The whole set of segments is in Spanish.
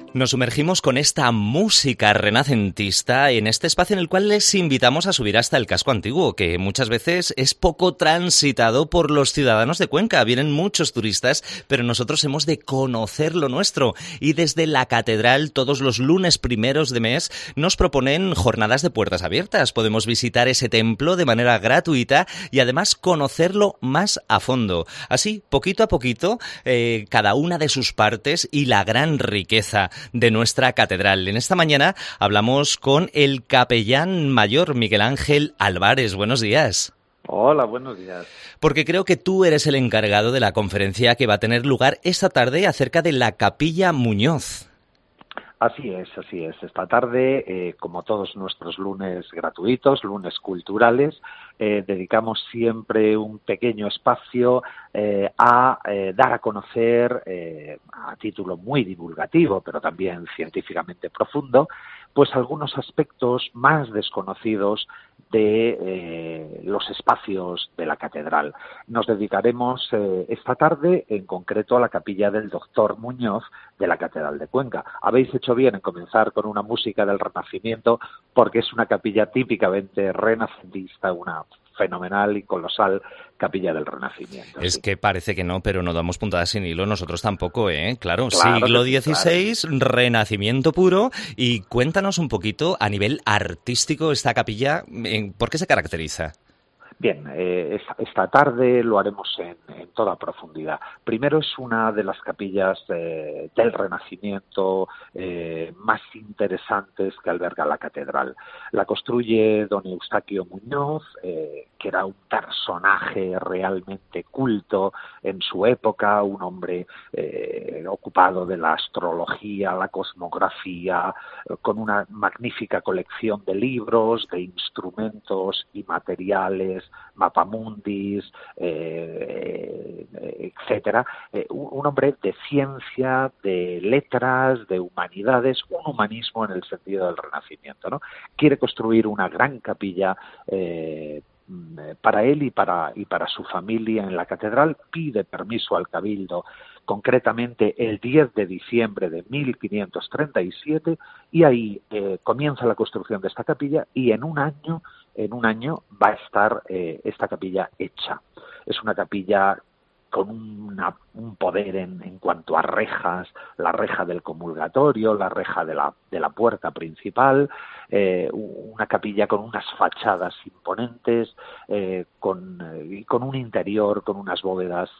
Nos sumergimos con esta música renacentista en este espacio en el cual les invitamos a subir hasta el casco antiguo, que muchas veces es poco transitado por los ciudadanos de Cuenca. Vienen muchos turistas, pero nosotros hemos de conocer lo nuestro. Y desde la catedral, todos los lunes primeros de mes, nos proponen jornadas de puertas abiertas. Podemos visitar ese templo de manera gratuita y además conocerlo más a fondo. Así, poquito a poquito, cada una de sus partes y la gran riqueza de nuestra catedral. En esta mañana hablamos con el capellán mayor Miguel Ángel Álvarez. Buenos días. Hola, buenos días. Porque creo que tú eres el encargado de la conferencia que va a tener lugar esta tarde acerca de la Capilla Muñoz. Así es. Esta tarde, como todos nuestros lunes gratuitos, lunes culturales, dedicamos siempre un pequeño espacio a dar a conocer, a título muy divulgativo, pero también científicamente profundo, pues algunos aspectos más desconocidos de los espacios de la catedral. Nos dedicaremos esta tarde, en concreto, a la capilla del Doctor Muñoz de la Catedral de Cuenca. Habéis hecho bien en comenzar con una música del Renacimiento, porque es una capilla típicamente renacentista, una fenomenal y colosal capilla del Renacimiento. Es que parece que no, pero no damos puntadas sin hilo, nosotros tampoco, ¿eh? Claro, Claro siglo que sí, XVI, claro. Renacimiento puro. Y cuéntanos un poquito, a nivel artístico, esta capilla, ¿por qué se caracteriza? Bien, esta tarde lo haremos en toda profundidad. Primero, es una de las capillas del Renacimiento más interesantes que alberga la catedral. La construye don Eustaquio Muñoz, que era un personaje realmente culto en su época, un hombre ocupado de la astrología, la cosmografía, con una magnífica colección de libros, de instrumentos y materiales, mapamundis, etcétera. Un hombre de ciencia, de letras, de humanidades, un humanismo en el sentido del Renacimiento, ¿no? Quiere construir una gran capilla para él y para su familia en la catedral. Pide permiso al Cabildo, concretamente el 10 de diciembre de 1537, y ahí comienza la construcción de esta capilla, y en un año va a estar esta capilla hecha. Es una capilla con un poder en cuanto a rejas, la reja del comulgatorio, la reja de la puerta principal, una capilla con unas fachadas imponentes, con un interior, con unas bóvedas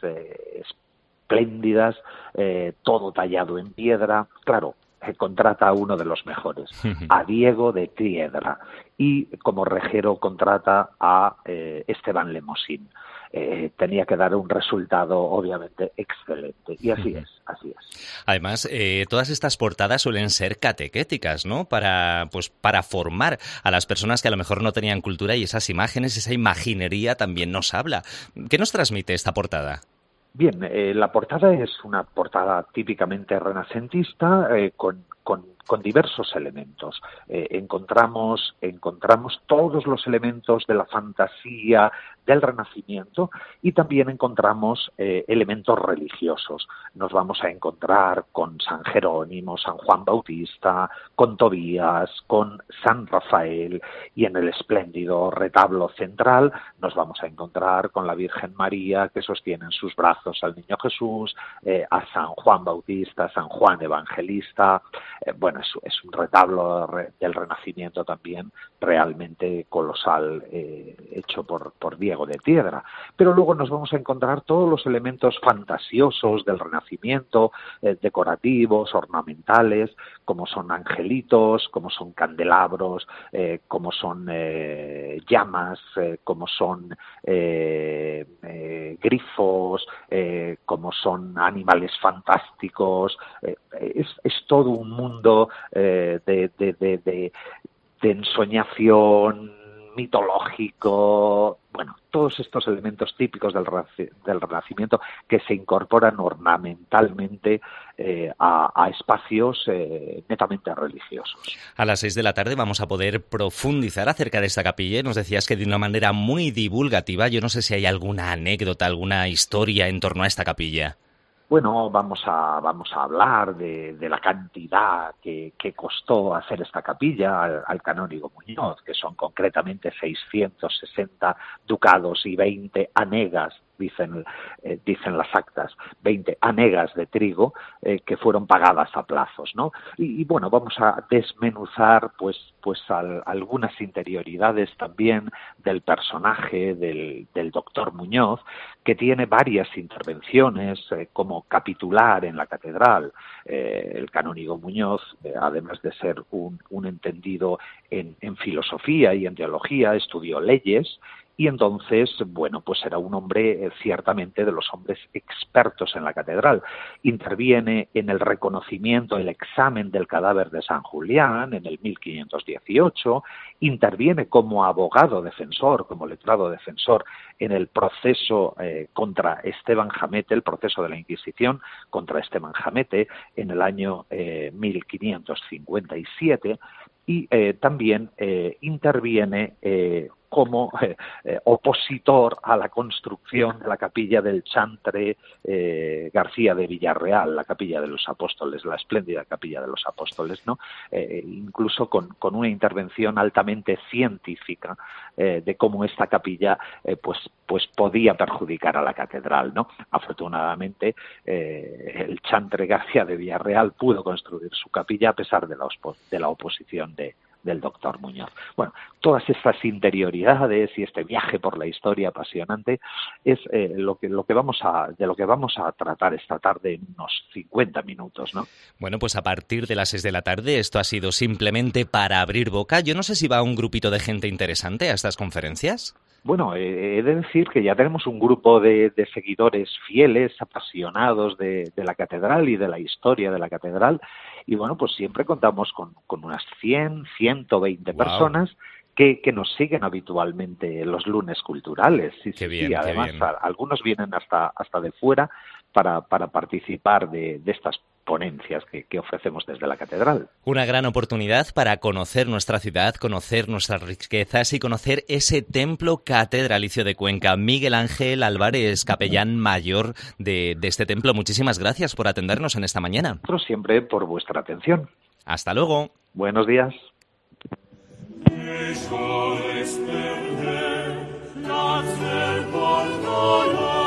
espléndidas, todo tallado en piedra. Claro, contrata a uno de los mejores, a Diego de Triedra, y como rejero contrata a Esteban Lemosín. Tenía que dar un resultado obviamente excelente, y así es. Además, todas estas portadas suelen ser catequéticas, ¿no? Para formar a las personas que a lo mejor no tenían cultura, y esas imágenes, esa imaginería también nos habla. ¿Qué nos transmite esta portada? Bien, la portada es una portada típicamente renacentista, con diversos elementos. Encontramos todos los elementos de la fantasía del Renacimiento, y también encontramos elementos religiosos. Nos vamos a encontrar con San Jerónimo, San Juan Bautista, con Tobías, con San Rafael, y en el espléndido retablo central nos vamos a encontrar con la Virgen María, que sostiene en sus brazos al Niño Jesús, a San Juan Bautista, San Juan Evangelista. Bueno, es un retablo del Renacimiento también realmente colosal, hecho por Diego de Triedra. Pero luego nos vamos a encontrar todos los elementos fantasiosos del Renacimiento, decorativos, ornamentales, como son angelitos, como son candelabros, como son llamas, como son grifos, como son animales fantásticos. Es todo un mundo de ensoñación, mitológico, bueno, todos estos elementos típicos del Renacimiento que se incorporan ornamentalmente a espacios netamente religiosos. A las 6 de la tarde vamos a poder profundizar acerca de esta capilla. Nos decías que de una manera muy divulgativa. Yo no sé si hay alguna anécdota, alguna historia en torno a esta capilla. Bueno, vamos a hablar de la cantidad que costó hacer esta capilla al canónigo Muñoz, que son concretamente 660 ducados y 20 hanegas, dicen las actas, 20 hanegas de trigo que fueron pagadas a plazos, ¿no? Y bueno, vamos a desmenuzar pues algunas interioridades también del personaje del doctor Muñoz, que tiene varias intervenciones como capitular en la catedral. El canónigo Muñoz, además de ser un entendido en filosofía y en teología, estudió leyes. Y entonces, bueno, pues era un hombre ciertamente de los hombres expertos en la catedral. Interviene en el reconocimiento, el examen del cadáver de San Julián en el 1518, interviene como abogado defensor, como letrado defensor en el proceso contra Esteban Jamete, el proceso de la Inquisición contra Esteban Jamete en el año 1557, y también interviene como opositor a la construcción de la capilla del Chantre García de Villarreal, la capilla de los Apóstoles, la espléndida capilla de los Apóstoles, ¿no? Incluso con una intervención altamente científica de cómo esta capilla pues podía perjudicar a la catedral, ¿no? Afortunadamente el Chantre García de Villarreal pudo construir su capilla a pesar de la oposición del doctor Muñoz. Bueno, todas estas interioridades y este viaje por la historia apasionante es de lo que vamos a tratar esta tarde en unos 50 minutos, ¿no? Bueno, pues a partir de las 6 de la tarde esto ha sido simplemente para abrir boca. Yo no sé si va un grupito de gente interesante a estas conferencias. Bueno, he de decir que ya tenemos un grupo de seguidores fieles, apasionados de la catedral y de la historia de la catedral, y bueno, pues siempre contamos con unas 100, 120 personas que nos siguen habitualmente los lunes culturales. Sí, qué bien, además, qué bien. algunos vienen hasta de fuera para participar de estas ponencias que ofrecemos desde la catedral. Una gran oportunidad para conocer nuestra ciudad, conocer nuestras riquezas y conocer ese templo catedralicio de Cuenca. Miguel Ángel Álvarez, capellán mayor de este templo, muchísimas gracias por atendernos en esta mañana. Nosotros siempre por vuestra atención. Hasta luego. Buenos días. Dejo perder la